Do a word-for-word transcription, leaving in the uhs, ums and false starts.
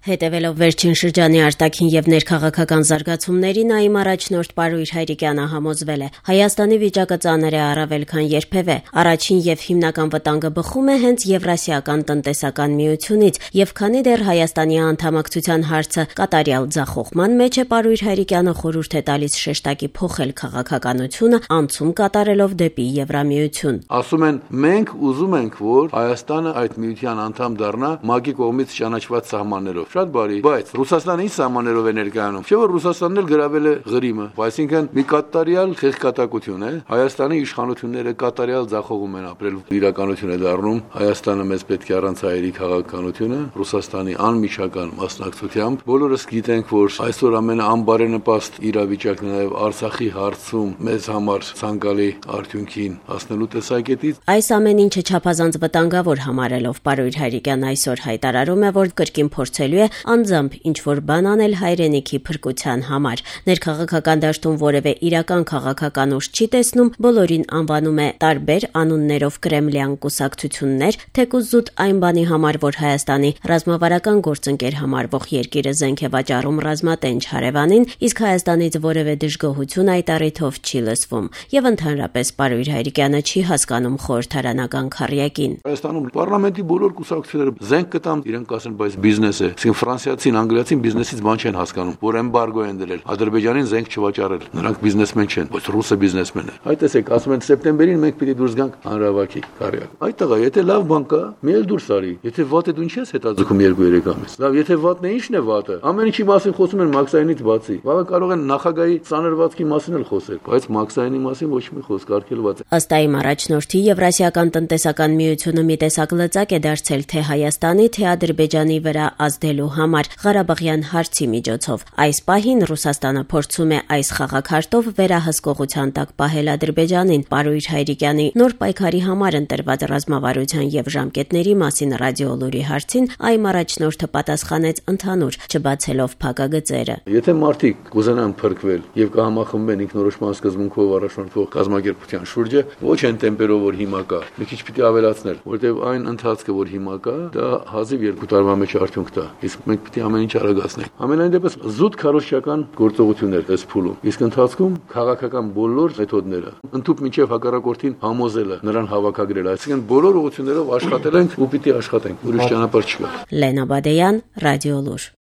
Հետևելով վերջին շրջանի արտաքին եւ ներքաղաքական զարգացումներին, ԱԻՄ առաջնորդ Պարույր Հայրիկյանը համոզվել է, Հայաստանի վիճակը ծանր է առավել քան երբևէ։ Առաջին եւ հիմնական վտանգը բխում է հենց Եվրասիական տնտեսական միությունից, եւ քանի դեռ Հայաստանի անդամակցության հարցը կատարյալ ձախողման մեջ է, Պարույր Հայրիկյանը խորհուրդ է տալիս շեշտակի փոխել քաղաքականությունը, անցում կատարելով դեպի Եվրամիություն։ Ասում են, մենք ուզում ենք, որ Հայաստանը այդ միության անդամ դառնա ՄԱԿ-ի կողմից ճանաչված սահմաններով։ Շատ բարի, բայց Ռուսաստանը ինչ սահմաններով է ներկայանում։ Չէ՞ որ Ռուսաստանն էլ գրավել է Ղրիմը, այսինքն մի կատարյալ խեղկատակություն է։ Հայաստանի իշխանությունները կատարյալ ձախողում են ապրել, իրականություն է դառնում։ Հայաստանը մեզ պետք է առանց հայերի քաղաքականությունը, Ռուսաստանի անմիջական մասնակցությամբ։ Բոլորս գիտենք, որ այսօր ամենաանբարենպաստ իրավիճակն է նաև Արցախի հարցում մեզ համար ցանկալի արդյունքին հասնելու տեսակետից։ Այս ամեն ինչը չափազանց վտանգավոր համարելով Պարույր Հայրիկյանը այսօր հայտարարում է, որ կրկին փորձելու է անձամբ ինչ-որ բան անել հայրենիքի փրկության համար։ Ներքաղաքական դաշտում որևէ իրական քաղաքական ուժ չի տեսնում, բոլորին անվանում է տարբեր անուններով կրեմլյան կուսակցություններ, թեկուզ զուտ այն բանի համար, որ Հայաստանի ռազմավարական գործընկեր համարվող երկիրը զենք է վաճառում ռազմատենչ հարևանին, իսկ Հայաստանից որևէ դժգոհություն այդ առիթով չի լսվում։ Եվ ընդհանրապես Պարույր Հայրիկյանը չի հասկանում խորհրդարանական քառյակին։ Հայաստանում պարլամենտի բոլոր կուսակցությունները զենք կտան, իրենք ասեն, բայց բիզնես է։ Այսինքն ֆրանսիացին, անգլիացին բիզնեսից բան չեն հասկանում, որ էմբարգո են դրել, Ադրբեջանին զենք չվաճառել։ Նրանք բիզնեսմեն չեն, ոչ ռուսը բիզնեսմեն է։ Այդ տեսեք, ասում են սեպտեմբերին մենք պիտի դուրս գանք հանրավակի քառյակ։ Այդ տղա, եթե լավ բան կա, մի էլ դուրս արի։ Եթե վատ է, դու ինչ ես հետաձգում երկու-երեք ամիս։ Լավ, եթե վատն է, ի՞նչն է վատը։ Ամեն ինչի մասին խոսում են Մաքսայինից բացի։ Բավական կարող են նախագահի ծանրվածքի մասին էլ խոսել, բայց Մաքսայինի մասին ոչ մի խոսք արգելված է։ Ըստ ԱԻՄ առաջնորդի, Եվրասիական տնտեսական միությունը մի տեսակ լծակ է դարձել թե Հայաստանի, թե Ադրբեջանի վրա ազդելու համար Ղարաբաղյան հարցի միջոցով։ Այս պահին Ռուսաստանը փորձում է այս խաղաքարտով վերահսկողության տակ պահել Ադրբեջանին։ Պարույր Հայրիկյանի նոր պայքարի համար ընտրված ռազմավարության եւ ժամկետների մասին ռադիոլուրի հարցին ԱԻՄ առաջնորդը պատասխանեց ընդհանուր, չբացելով փակագծերը։ Եթե մարդիկ կուզենան փրկվել եւ կհամախմբեն ինքնորոշման սկզբունքով առաջնորդվող կազմակերպության շուրջը, ոչ այն տեմպերով, որ հիմա կա, մի քիչ պիտի ավելացնել, որտեղ այն ընթացքը, որ հիմա կա, դա հազիվ երկու տարվա մեջ արդյունք տա։ Իսկ մենք պիտի ամեն ինչ արագացնենք։ Ամենայն դեպս զուտ քարոզչական գործողություններ դες փուլում։ Իսկ ընթացքում քաղաքական բոլոր մեթոդները, ընդཐུպ միջև հակառակորդին համոզելը, նրան հավաքագրել, այսինքն բոլոր ուղղություններով աշխատել ենք ու պիտի աշխատենք։ Ուրիշ ճանապարհ չկա։ Լենա Բադեյան, Ռադիոլուր։